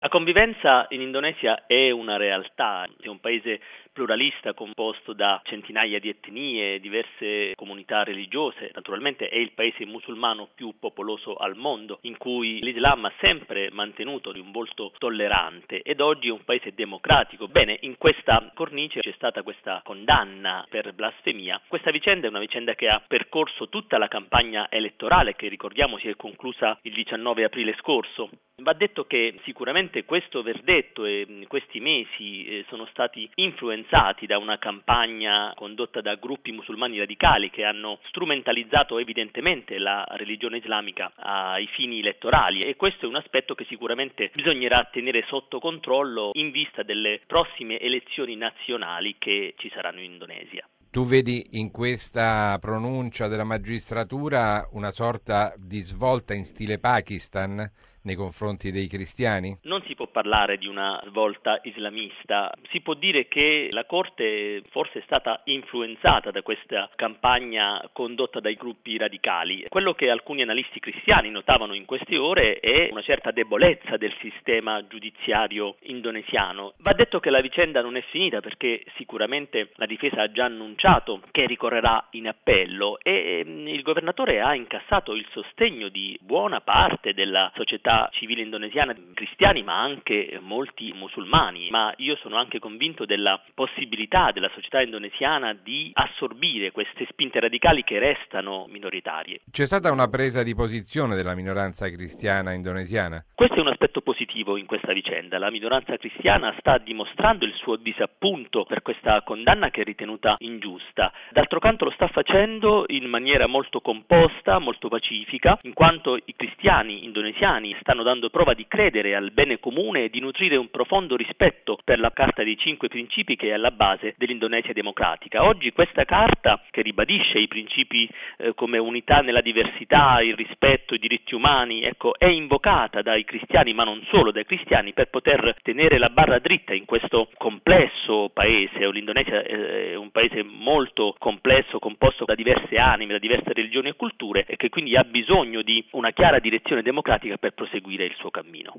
La convivenza in Indonesia è una realtà, è un paese pluralista composto da centinaia di etnie, diverse comunità religiose, naturalmente è il paese musulmano più popoloso al mondo, in cui l'Islam ha sempre mantenuto un volto tollerante ed oggi è un paese democratico. Bene, in questa cornice c'è stata questa condanna per blasfemia. Questa vicenda è una vicenda che ha percorso tutta la campagna elettorale che, ricordiamo, si è conclusa il 19 aprile scorso. Va detto che sicuramente questo verdetto e questi mesi sono stati influenzati da una campagna condotta da gruppi musulmani radicali che hanno strumentalizzato evidentemente la religione islamica ai fini elettorali, e questo è un aspetto che sicuramente bisognerà tenere sotto controllo in vista delle prossime elezioni nazionali che ci saranno in Indonesia. Tu vedi in questa pronuncia della magistratura una sorta di svolta in stile Pakistan nei confronti dei cristiani? Non si può parlare di una svolta islamista, si può dire che la Corte forse è stata influenzata da questa campagna condotta dai gruppi radicali. Quello che alcuni analisti cristiani notavano in queste ore è una certa debolezza del sistema giudiziario indonesiano. Va detto che la vicenda non è finita, perché sicuramente la difesa ha già annunciato che ricorrerà in appello e il governatore ha incassato il sostegno di buona parte della società civile indonesiana, cristiani ma anche molti musulmani, ma io sono anche convinto della possibilità della società indonesiana di assorbire queste spinte radicali che restano minoritarie. C'è stata una presa di posizione della minoranza cristiana indonesiana? Questo è un aspetto positivo in questa vicenda. La minoranza cristiana sta dimostrando il suo disappunto per questa condanna che è ritenuta ingiusta. D'altro canto lo sta facendo in maniera molto composta, molto pacifica, in quanto i cristiani indonesiani stanno dando prova di credere al bene comune e di nutrire un profondo rispetto per la Carta dei 5 principi che è alla base dell'Indonesia democratica. Oggi questa carta, che ribadisce i principi come unità nella diversità, il rispetto, i diritti umani, è invocata dai cristiani, ma non solo dai cristiani, per poter tenere la barra dritta in questo complesso paese. L'Indonesia è un paese molto complesso, composto da diverse anime, da diverse religioni e culture, e che quindi ha bisogno di una chiara direzione democratica per proseguire il suo cammino.